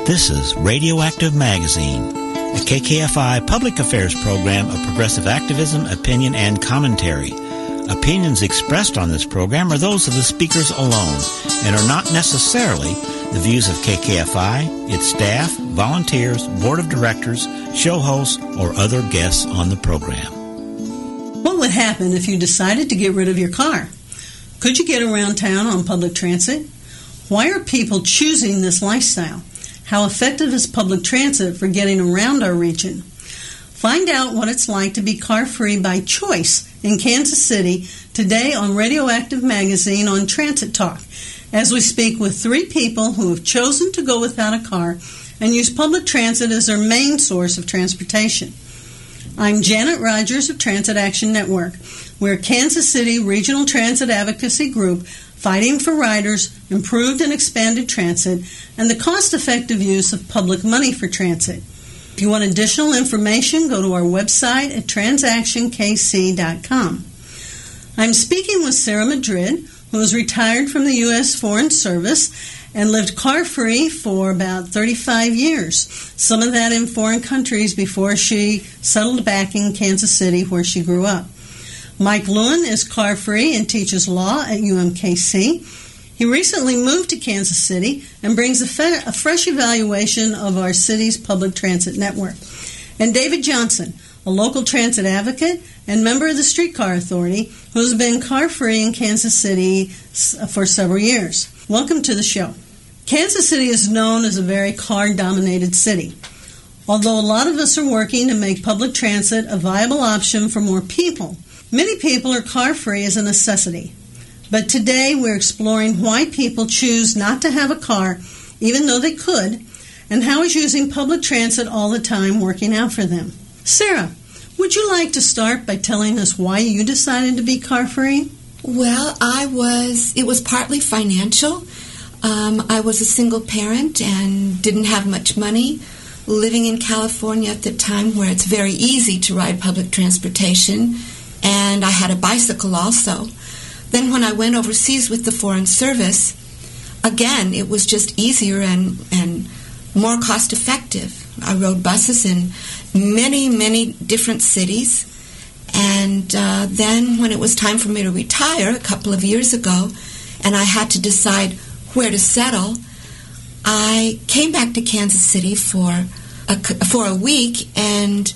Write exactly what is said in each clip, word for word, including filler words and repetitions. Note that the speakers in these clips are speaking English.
This is Radioactive Magazine, a K K F I public affairs program of progressive activism, opinion, and commentary. Opinions expressed on this program are those of the speakers alone and are not necessarily the views of K K F I, its staff, volunteers, board of directors, show hosts, or other guests on the program. What would happen if you decided to get rid of your car? Could you get around town on public transit? Why are people choosing this lifestyle? How effective is public transit for getting around our region? Find out what it's like to be car-free by choice in Kansas City today on Radioactive Magazine on Transit Talk, as we speak with three people who have chosen to go without a car and use public transit as their main source of transportation. I'm Janet Rogers of Transit Action Network. We're a Kansas City regional transit advocacy group fighting for riders, improved and expanded transit, and the cost-effective use of public money for transit. If you want additional information, go to our website at transaction k c dot com. I'm speaking with Sarah Madrid, who is retired from the U S Foreign Service and lived car-free for about thirty-five years, some of that in foreign countries before she settled back in Kansas City where she grew up. Mike Lewin is car-free and teaches law at U M K C. He recently moved to Kansas City and brings a, fe- a fresh evaluation of our city's public transit network. And David Johnson, a local transit advocate and member of the Streetcar Authority, who has been car-free in Kansas City for several years. Welcome to the show. Kansas City is known as a very car-dominated city. Although a lot of us are working to make public transit a viable option for more people, many people are car-free as a necessity. But today we're exploring why people choose not to have a car, even though they could, and how is using public transit all the time working out for them. Sarah, would you like to start by telling us why you decided to be car-free? Well, I was, it was partly financial. Um, I was a single parent and didn't have much money, living in California at the time where it's very easy to ride public transportation, and I had a bicycle also. Then when I went overseas with the Foreign Service, again, it was just easier and, and more cost-effective. I rode buses in many, many different cities. And uh, then when it was time for me to retire a couple of years ago, and I had to decide where to settle, I came back to Kansas City for a, for a week and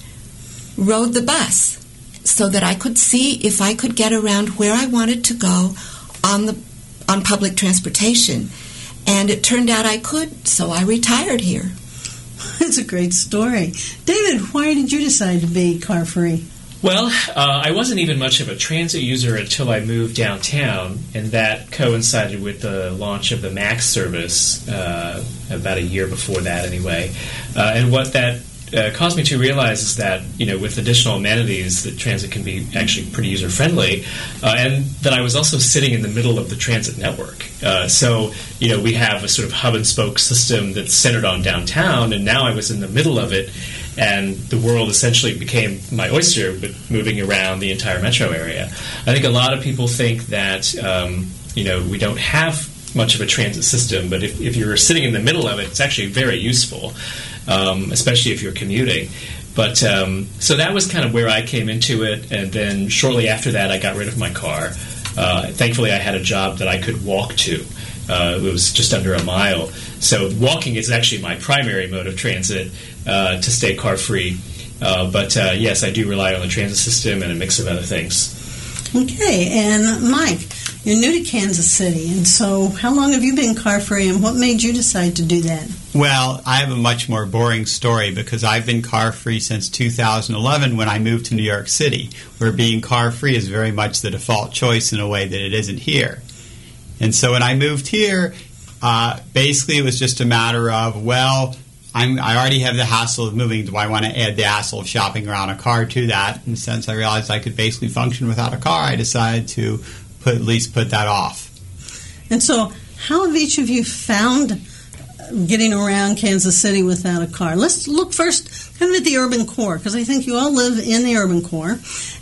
rode the bus, so that I could see if I could get around where I wanted to go on the on public transportation. And it turned out I could, so I retired here. That's a great story. David, why did you decide to be car-free? Well, uh, I wasn't even much of a transit user until I moved downtown, and that coincided with the launch of the MAX service uh, about a year before that anyway. Uh, and what that Uh, caused me to realize is that, you know, with additional amenities, that transit can be actually pretty user-friendly, uh, and that I was also sitting in the middle of the transit network. Uh, so, you know, we have a sort of hub-and-spoke system that's centered on downtown, and now I was in the middle of it, and the world essentially became my oyster with moving around the entire metro area. I think a lot of people think that, um, you know, we don't have much of a transit system, but if, if you're sitting in the middle of it, it's actually very useful. Um, especially if you're commuting. But um, so that was kind of where I came into it, and then shortly after that I got rid of my car. Uh, thankfully I had a job that I could walk to. Uh, it was just under a mile. So walking is actually my primary mode of transit uh, to stay car-free. Uh, but uh, yes, I do rely on the transit system and a mix of other things. Okay, and Mike, you're new to Kansas City, and so how long have you been car-free, and what made you decide to do that? Well, I have a much more boring story because I've been car-free since two thousand eleven when I moved to New York City, where being car-free is very much the default choice in a way that it isn't here. And so when I moved here, uh, basically it was just a matter of, well, I'm, I already have the hassle of moving. Do I want to add the hassle of shopping around a car to that? And since I realized I could basically function without a car, I decided to put at least put that off. And so how have each of you found getting around Kansas City without a car? Let's look first kind of at the urban core, because I think you all live in the urban core.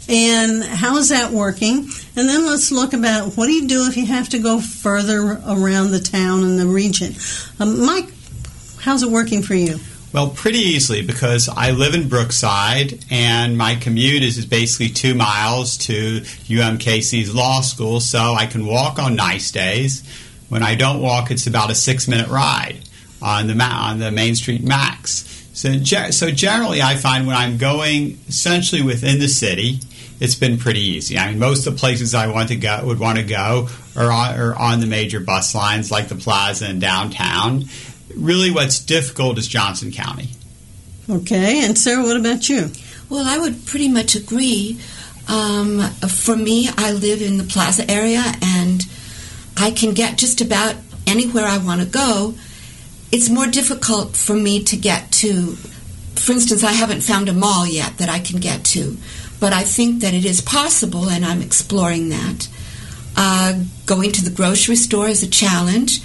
And how is that working? And then let's look about what do you do if you have to go further around the town and the region. Um, Mike, How's it working for you? Well, pretty easily, because I live in Brookside, and my commute is basically two miles to U M K C's law school, so I can walk on nice days. When I don't walk, it's about a six-minute ride on the on the Main Street Max. So, so generally, I find when I'm going essentially within the city, it's been pretty easy. I mean, most of the places I want to go would want to go are on, are on the major bus lines like the Plaza and downtown. Really, what's difficult is Johnson County. Okay, and Sarah, what about you? Well, I would pretty much agree. Um, for me, I live in the Plaza area, and I can get just about anywhere I want to go. It's more difficult for me to get to. For instance, I haven't found a mall yet that I can get to, but I think that it is possible, and I'm exploring that. Uh, going to the grocery store is a challenge.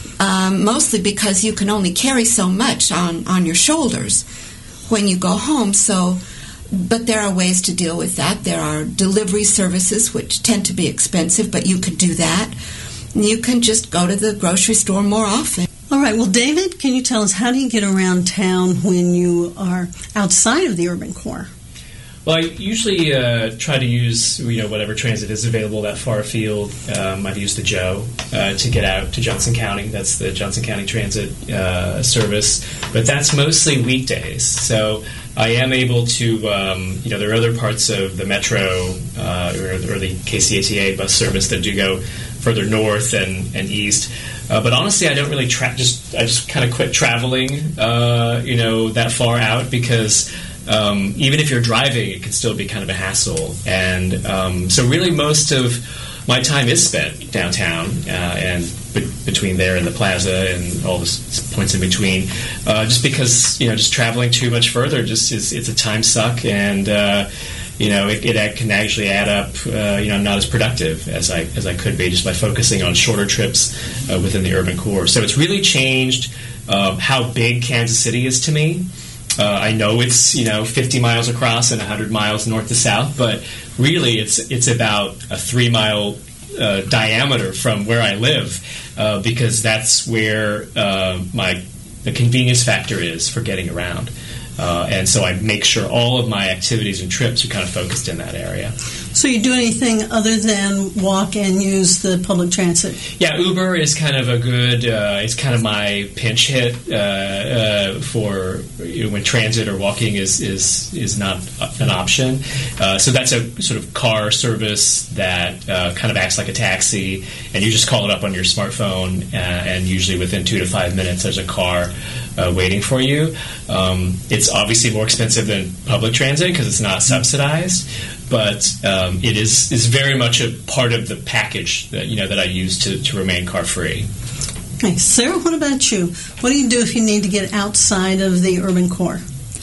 Um, mostly because you can only carry so much on, on your shoulders when you go home. So, but there are ways to deal with that. There are delivery services which tend to be expensive, but you could do that. You can just go to the grocery store more often. All right. Well, David, can you tell us, how do you get around town when you are outside of the urban core? Well, I usually uh, try to use, you know, whatever transit is available that far afield. Um, I've used the Joe uh, to get out to Johnson County. That's the Johnson County Transit uh, service. But that's mostly weekdays. So I am able to, um, you know, there are other parts of the Metro uh, or, or the K C A T A bus service that do go further north and, and east. Uh, but honestly, I don't really tra- just I just kind of quit traveling, uh, you know, that far out because Um, even if you're driving, it can still be kind of a hassle. And um, so really most of my time is spent downtown uh, and be- between there and the Plaza and all the s- points in between, uh, just because, you know, just traveling too much further just is it's a time suck, and uh, you know, it, it can actually add up. Uh, you know, I'm not as productive as I as I could be just by focusing on shorter trips uh, within the urban core. So it's really changed uh, how big Kansas City is to me. Uh, I know it's, you know, fifty miles across and one hundred miles north to south, but really it's it's about a three mile uh, diameter from where I live, uh, because that's where uh, my the convenience factor is for getting around. Uh, and so I make sure all of my activities and trips are kind of focused in that area. So you do anything other than walk and use the public transit? Yeah, Uber is kind of a good, uh, it's kind of my pinch hit uh, uh, for, you know, when transit or walking is, is, is not an option. Uh, so that's a sort of car service that uh, kind of acts like a taxi, and you just call it up on your smartphone, uh, and usually within two to five minutes there's a car Uh, waiting for you. Um, it's obviously more expensive than public transit because it's not subsidized, but um, it is is very much a part of the package that you know that I use to, to remain car free. Hey, Sarah, what about you? What do you do if you need to get outside of the urban core?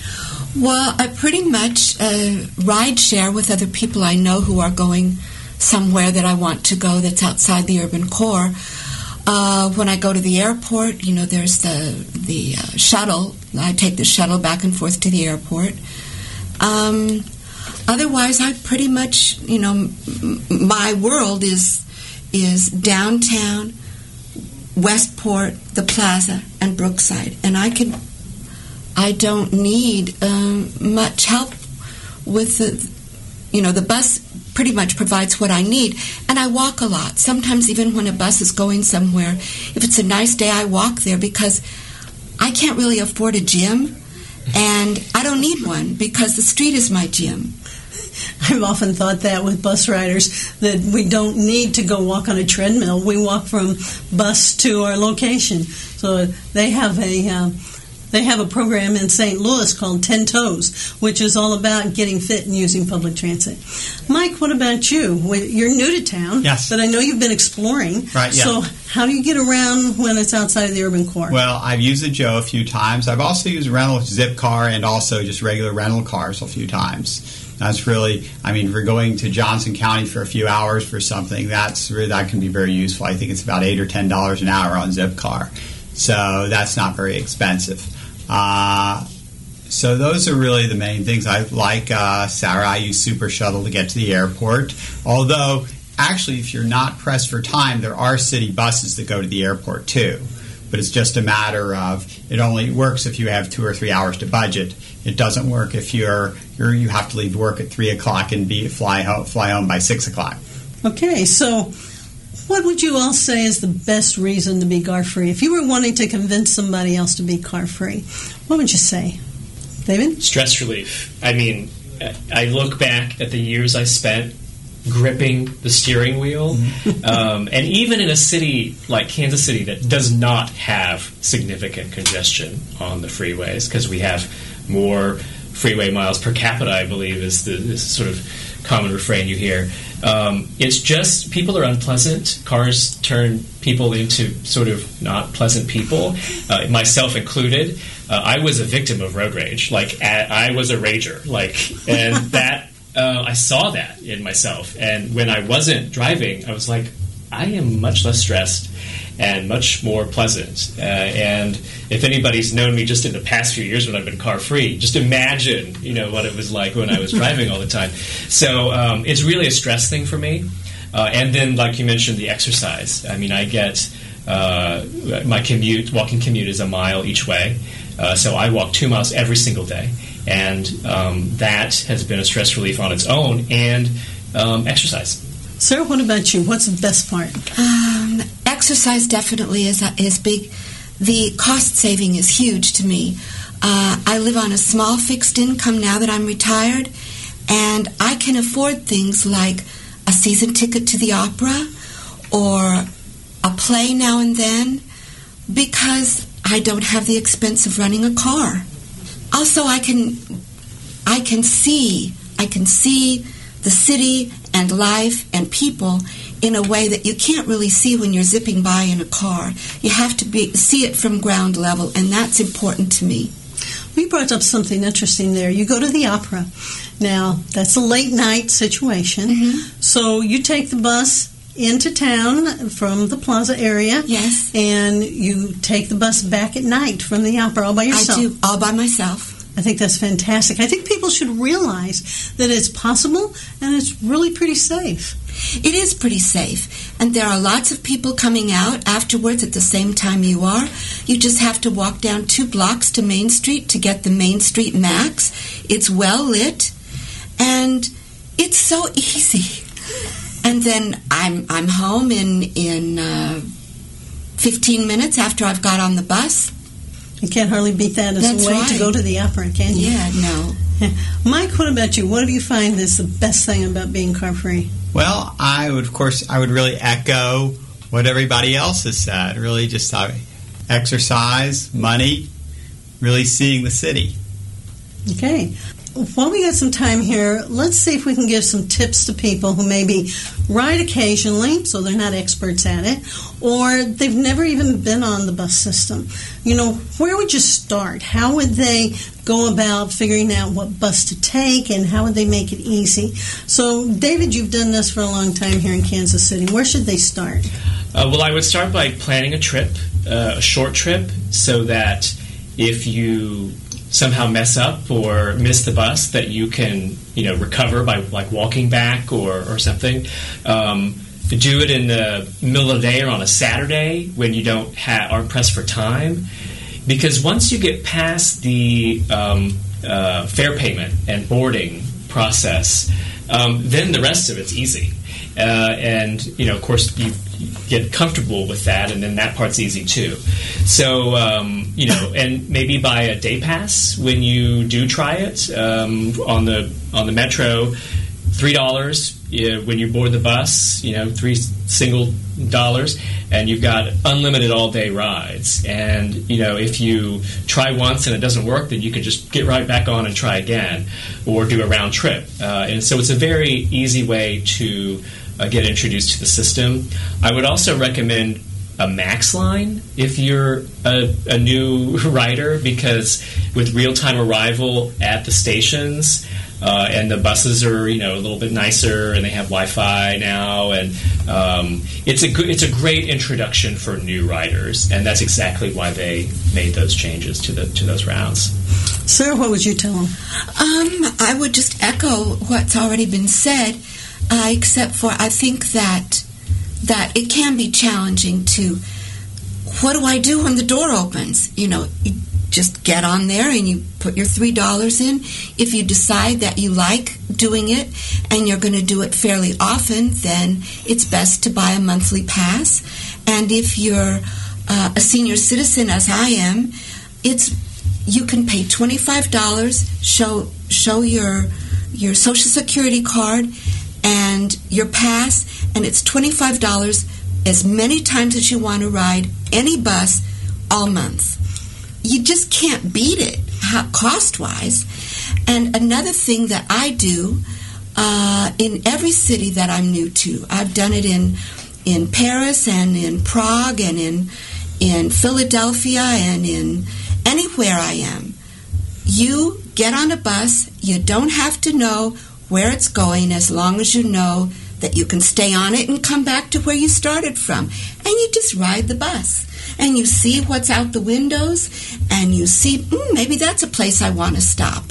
Well, I pretty much uh, ride share with other people I know who are going somewhere that I want to go that's outside the urban core. Uh, when I go to the airport, you know, there's the the uh, shuttle. I take the shuttle back and forth to the airport. Um, otherwise, I pretty much, you know, m- my world is is downtown, Westport, the Plaza, and Brookside, and I can I don't need um, much help with the, you know, the bus pretty much provides what I need. And I walk a lot. Sometimes even when a bus is going somewhere, if it's a nice day, I walk there because I can't really afford a gym, and I don't need one because the street is my gym. I've often thought that with bus riders, that we don't need to go walk on a treadmill. We walk from bus to our location. So they have a... Um, They have a program in Saint Louis called Ten Toes, which is all about getting fit and using public transit. Mike, what about you? You're new to town, yes, but I know you've been exploring. Right, yeah. So how do you get around when it's outside of the urban core? Well, I've used the Joe a few times. I've also used rental Zipcar and also just regular rental cars a few times. That's really, I mean, for going to Johnson County for a few hours for something, that's really, that can be very useful. I think it's about eight or ten dollars an hour on Zipcar, so that's not very expensive. Uh, so those are really the main things. I like uh, Sarah. I use Super Shuttle to get to the airport. Although, actually, if you're not pressed for time, there are city buses that go to the airport too. but it's just a matter of it only works if you have two or three hours to budget. It doesn't work if you're, you're you have to leave work at three o'clock and be fly home, fly home by six o'clock. Okay, so what would you all say is the best reason to be car-free? If you were wanting to convince somebody else to be car-free, what would you say? David? Stress relief. I mean, I look back at the years I spent gripping the steering wheel, um, and even in a city like Kansas City that does not have significant congestion on the freeways, because we have more freeway miles per capita, I believe, is the is sort of common refrain you hear. Um, it's just people are unpleasant. Cars turn people into sort of not pleasant people, uh, myself included. Uh, I was a victim of road rage. Like at, I was a rager. Like, and that uh, I saw that in myself. And when I wasn't driving, I was like, I am much less stressed and much more pleasant. Uh, and if anybody's known me just in the past few years when I've been car-free, just imagine, you know, what it was like when I was driving all the time. So um, it's really a stress thing for me. Uh, and then, like you mentioned, the exercise. I mean, I get uh, my commute, walking commute is a mile each way. Uh, so I walk two miles every single day. And um, that has been a stress relief on its own, and um, exercise. Sarah, what about you? What's the best part? Um, exercise definitely is is big. The cost saving is huge to me. Uh, I live on a small fixed income now that I'm retired, and I can afford things like a season ticket to the opera or a play now and then because I don't have the expense of running a car. Also, I can I can see I can see the city and life and people in a way that you can't really see when you're zipping by in a car. You have to be see it from ground level, and that's important to me. We brought up something interesting there. You go to the opera. Now, that's a late night situation. Mm-hmm. So you take the bus into town from the plaza area. Yes. And you take the bus back at night from the opera all by yourself. I do, all by myself. I think that's fantastic. I think people should realize that it's possible and it's really pretty safe. It is pretty safe. And there are lots of people coming out afterwards at the same time you are. You just have to walk down two blocks to Main Street to get the Main Street Max. It's well lit. And it's so easy. And then I'm I'm home in, in uh, fifteen minutes after I've got on the bus. You can't hardly beat that as That's a way right. to go to the opera, can you? Yeah, no. Mike, what about you? What do you find is the best thing about being car-free? Well, I would, of course, I would really echo what everybody else has said. Really just uh, exercise, money, really seeing the city. Okay. While we got some time here, let's see if we can give some tips to people who maybe ride occasionally, so they're not experts at it, or they've never even been on the bus system. You know, where would you start? How would they go about figuring out what bus to take, and how would they make it easy? So, David, you've done this for a long time here in Kansas City. Where should they start? Uh, well, I would start by planning a trip, uh, a short trip, so that if you somehow mess up or miss the bus, that you can, you know, recover by like walking back or, or something. Um, do it in the middle of the day or on a Saturday when you don't have aren't pressed for time, because once you get past the um, uh, fare payment and boarding process, um, then the rest of it's easy. Uh, and, you know, of course, you get comfortable with that, and then that part's easy, too. So, um, you know, and maybe buy a day pass when you do try it um, on the on the Metro, three dollars uh, when you board the bus, you know, three single dollars, and you've got unlimited all-day rides. And, you know, if you try once and it doesn't work, then you can just get right back on and try again, or do a round trip. Uh, and so it's a very easy way to Uh, get introduced to the system. I would also recommend a Max line if you're a, a new rider, because with real-time arrival at the stations, uh, and the buses are, you know, a little bit nicer, and they have Wi-Fi now, and um, it's a good, it's a great introduction for new riders, and that's exactly why they made those changes to the to those routes. Sarah, what would you tell them? Um, I would just echo what's already been said. Uh, except for I think that that it can be challenging to what do I do when the door opens? You know, you just get on there and you put your three dollars in. If you decide that you like doing it and you're going to do it fairly often, then it's best to buy a monthly pass. And if you're uh, a senior citizen, as I am, it's you can pay twenty-five dollars, show show your your Social Security card and your pass, and it's twenty-five dollars as many times as you want to ride any bus all month. You just can't beat it cost-wise. And another thing that I do uh, in every city that I'm new to, I've done it in in Paris and in Prague and in in Philadelphia and in anywhere I am. You get on a bus, you don't have to know where it's going as long as you know that you can stay on it and come back to where you started from. And you just ride the bus. And you see what's out the windows, and you see, mm, maybe that's a place I want to stop.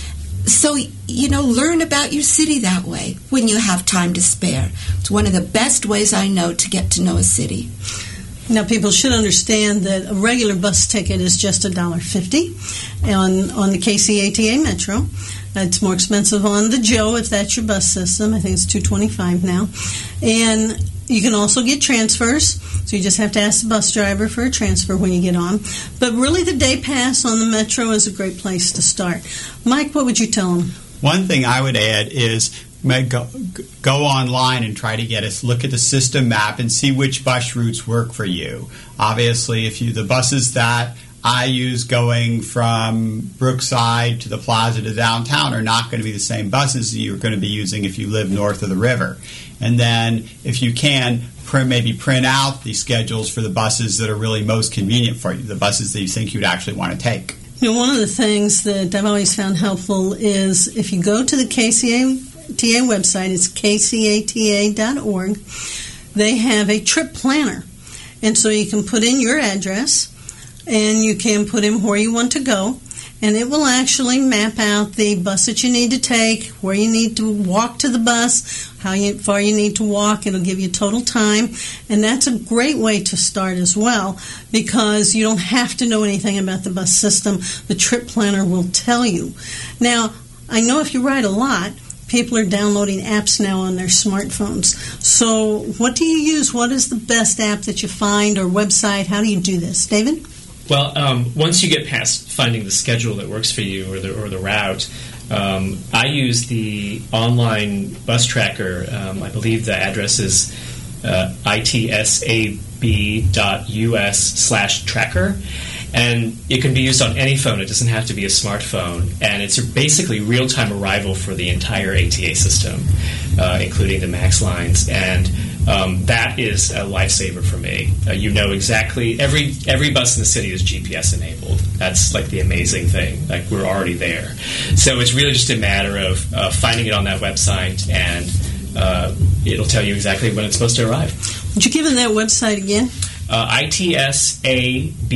So, you know, learn about your city that way when you have time to spare. It's one of the best ways I know to get to know a city. Now, people should understand that a regular bus ticket is just one dollar fifty on, on the K C A T A Metro. It's more expensive on the Joe if that's your bus system. I think it's two dollars and twenty-five cents now. And you can also get transfers, so you just have to ask the bus driver for a transfer when you get on. But really, the day pass on the Metro is a great place to start. Mike, what would you tell them? One thing I would add is go, go online and try to get us look at the system map and see which bus routes work for you. Obviously, if you the buses that I use going from Brookside to the plaza to downtown are not going to be the same buses you're going to be using if you live north of the river. And then, if you can, print, maybe print out the schedules for the buses that are really most convenient for you, the buses that you think you'd actually want to take. You know, one of the things that I've always found helpful is if you go to the K C A T A website, it's K C A T A dot org, they have a trip planner. And so you can put in your address, and you can put in where you want to go, and it will actually map out the bus that you need to take, where you need to walk to the bus, how you, far you need to walk. It'll give you total time, and that's a great way to start as well, because you don't have to know anything about the bus system. The trip planner will tell you. Now, I know if you ride a lot, people are downloading apps now on their smartphones. So what do you use? What is the best app that you find, or website? How do you do this? David? Well, um, once you get past finding the schedule that works for you or the or the route, um, I use the online bus tracker. Um, I believe the address is uh, itsab dot us slash tracker, and it can be used on any phone. It doesn't have to be a smartphone, and it's basically real-time arrival for the entire A T A system, uh, including the MAX lines, and Um, that is a lifesaver for me. Uh, you know exactly, every every bus in the city is G P S enabled. That's like the amazing thing. Like, we're already there. So it's really just a matter of uh, finding it on that website, and uh, it'll tell you exactly when it's supposed to arrive. Would you give them that website again? Uh, itsab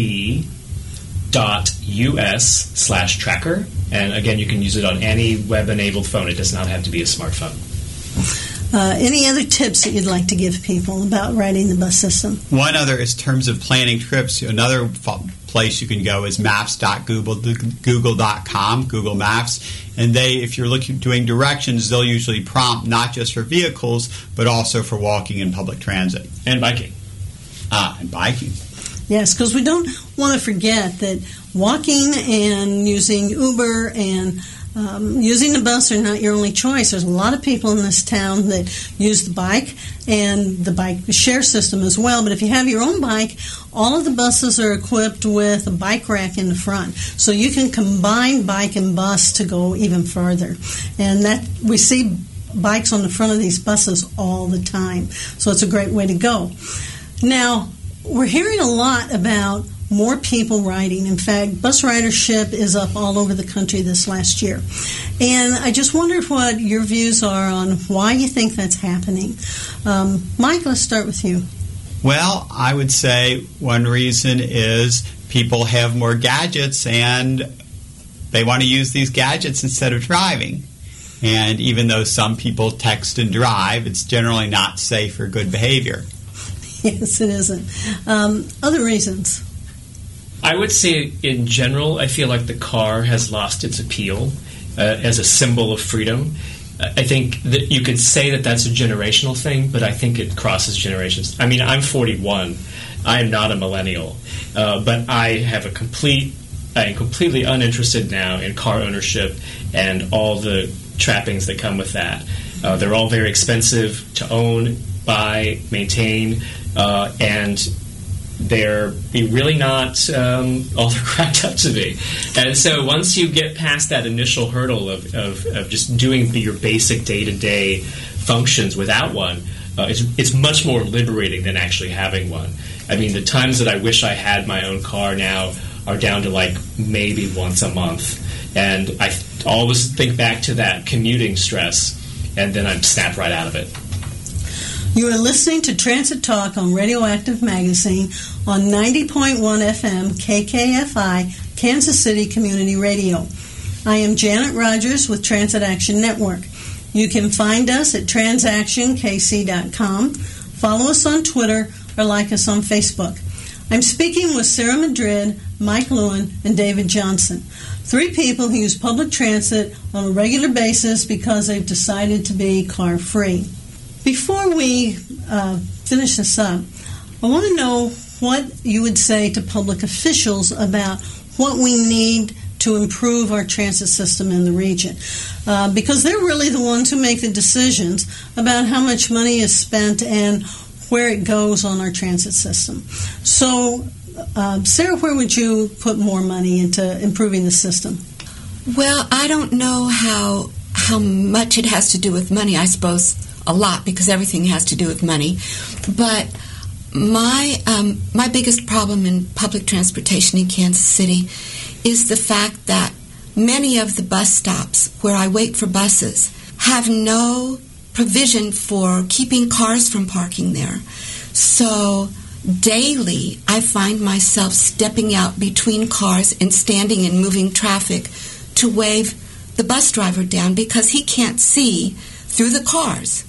dot us slash tracker. And again, you can use it on any web-enabled phone. It does not have to be a smartphone. Uh, any other tips that you'd like to give people about riding the bus system? One other is terms of planning trips. Another f- place you can go is maps dot google dot com, Google Maps. And they, if you're looking doing directions, they'll usually prompt not just for vehicles, but also for walking and public transit. And biking. Ah, and biking. Yes, because we don't want to forget that walking and using Uber and Um, using the bus are not your only choice. There's a lot of people in this town that use the bike and the bike share system as well. But if you have your own bike, all of the buses are equipped with a bike rack in the front. So you can combine bike and bus to go even further. And that we see bikes on the front of these buses all the time. So it's a great way to go. Now, we're hearing a lot about more people riding. In fact, bus ridership is up all over the country this last year. And I just wondered what your views are on why you think that's happening. Um, Mike, let's start with you. Well, I would say one reason is people have more gadgets and they want to use these gadgets instead of driving. And even though some people text and drive, it's generally not safe or good behavior. Yes, it isn't. Um, other reasons? I would say, in general, I feel like the car has lost its appeal uh, as a symbol of freedom. I think that you could say that that's a generational thing, but I think it crosses generations. I mean, I'm forty-one. I am not a millennial, uh, but I have a complete, I am completely uninterested now in car ownership and all the trappings that come with that. Uh, they're all very expensive to own, buy, maintain, uh, and they're really not um, all they're cracked up to be. And so once you get past that initial hurdle of, of, of just doing your basic day-to-day functions without one, uh, it's, it's much more liberating than actually having one. I mean, the times that I wish I had my own car now are down to like maybe once a month. And I th- always think back to that commuting stress, and then I'm snapped right out of it. You are listening to Transit Talk on Radioactive Magazine on ninety point one F M K K F I, Kansas City Community Radio. I am Janet Rogers with Transit Action Network. You can find us at transaction k c dot com, follow us on Twitter, or like us on Facebook. I'm speaking with Sarah Madrid, Mike Lewin, and David Johnson, three people who use public transit on a regular basis because they've decided to be car-free. Before we uh, finish this up, I want to know what you would say to public officials about what we need to improve our transit system in the region, uh, because they're really the ones who make the decisions about how much money is spent and where it goes on our transit system. So, uh, Sarah, where would you put more money into improving the system? Well, I don't know how how much it has to do with money. I suppose a lot, because everything has to do with money. But my um, my biggest problem in public transportation in Kansas City is the fact that many of the bus stops where I wait for buses have no provision for keeping cars from parking there. So daily I find myself stepping out between cars and standing in moving traffic to wave the bus driver down because he can't see through the cars.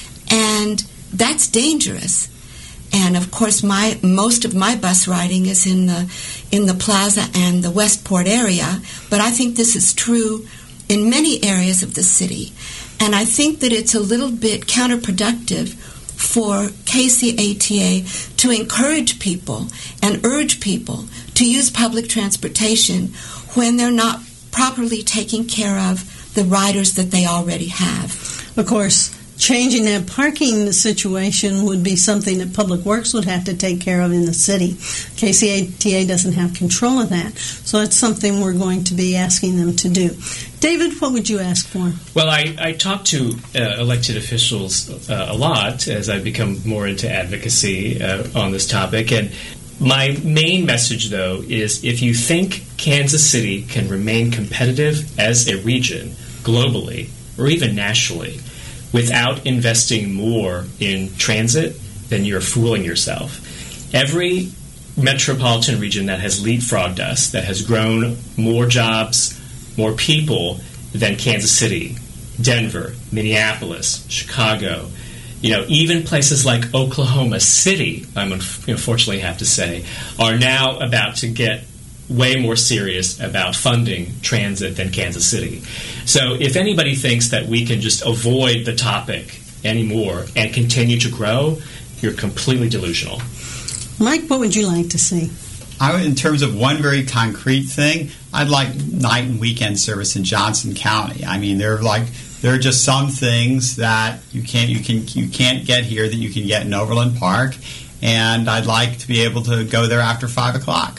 And that's dangerous. And of course, my most of my bus riding is in the in the Plaza and the Westport area, but I think this is true in many areas of the city. And I think that it's a little bit counterproductive for K C A T A to encourage people and urge people to use public transportation when they're not properly taking care of the riders that they already have. Of course, changing that parking situation would be something that Public Works would have to take care of in the city. K C A T A doesn't have control of that, so that's something we're going to be asking them to do. David, what would you ask for? Well, I, I talk to uh, elected officials uh, a lot as I become more into advocacy uh, on this topic, and my main message, though, is if you think Kansas City can remain competitive as a region globally or even nationally without investing more in transit, then you're fooling yourself. Every metropolitan region that has leapfrogged us, that has grown more jobs, more people than Kansas City, Denver, Minneapolis, Chicago, you know, even places like Oklahoma City, I unfortunately have to say, are now about to get way more serious about funding transit than Kansas City. So if anybody thinks that we can just avoid the topic anymore and continue to grow, you're completely delusional. Mike, what would you like to see? I would, in terms of one very concrete thing, I'd like night and weekend service in Johnson County. I mean, there are like there are just some things that you can't you can you can't get here that you can get in Overland Park, and I'd like to be able to go there after five o'clock.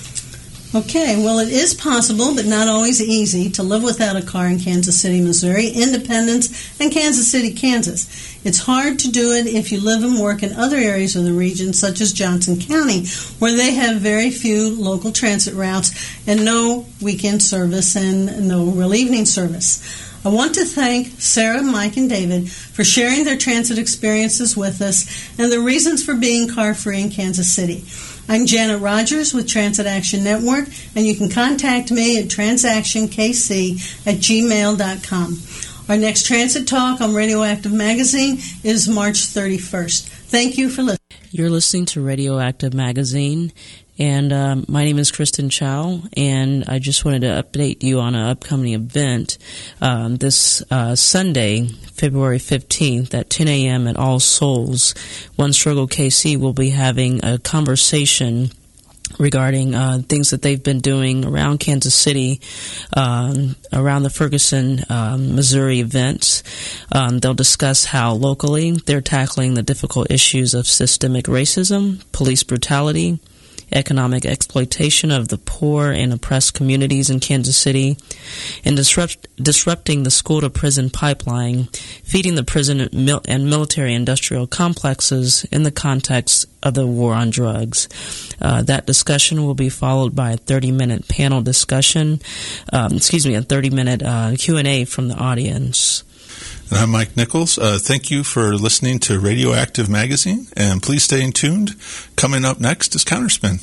Okay, well, it is possible, but not always easy, to live without a car in Kansas City, Missouri, Independence, and Kansas City, Kansas. It's hard to do it if you live and work in other areas of the region, such as Johnson County, where they have very few local transit routes and no weekend service and no real evening service. I want to thank Sarah, Mike, and David for sharing their transit experiences with us and the reasons for being car-free in Kansas City. I'm Janet Rogers with Transit Action Network, and you can contact me at transaction k c at gmail dot com. Our next Transit Talk on Radioactive Magazine is March thirty-first. Thank you for listening. You're listening to Radioactive Magazine, and um, my name is Kristen Chow, and I just wanted to update you on an upcoming event. Um, this uh, Sunday, February fifteenth at ten a.m. at All Souls, One Struggle K C will be having a conversation regarding uh, things that they've been doing around Kansas City, um, around the Ferguson, um, Missouri events. Um, they'll discuss how locally they're tackling the difficult issues of systemic racism, police brutality, economic exploitation of the poor and oppressed communities in Kansas City, and disrupt, disrupting the school-to-prison pipeline, feeding the prison and military-industrial complexes in the context of the war on drugs. Uh, that discussion will be followed by a thirty-minute panel discussion, um, excuse me, a thirty-minute uh, Q and A from the audience. And I'm Mike Nichols. Uh, thank you for listening to Radioactive Magazine, and please stay tuned. Coming up next is Counterspin.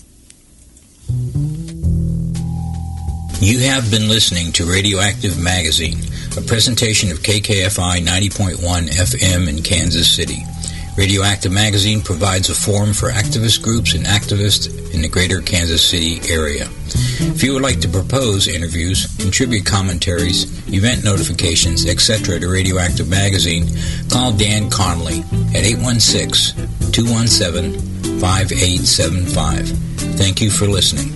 You have been listening to Radioactive Magazine, a presentation of K K F I ninety point one F M in Kansas City. Radioactive Magazine provides a forum for activist groups and activists in the greater Kansas City area. If you would like to propose interviews, contribute commentaries, event notifications, et cetera to Radioactive Magazine, call Dan Connolly at eight one six, two one seven, five eight seven five. Thank you for listening.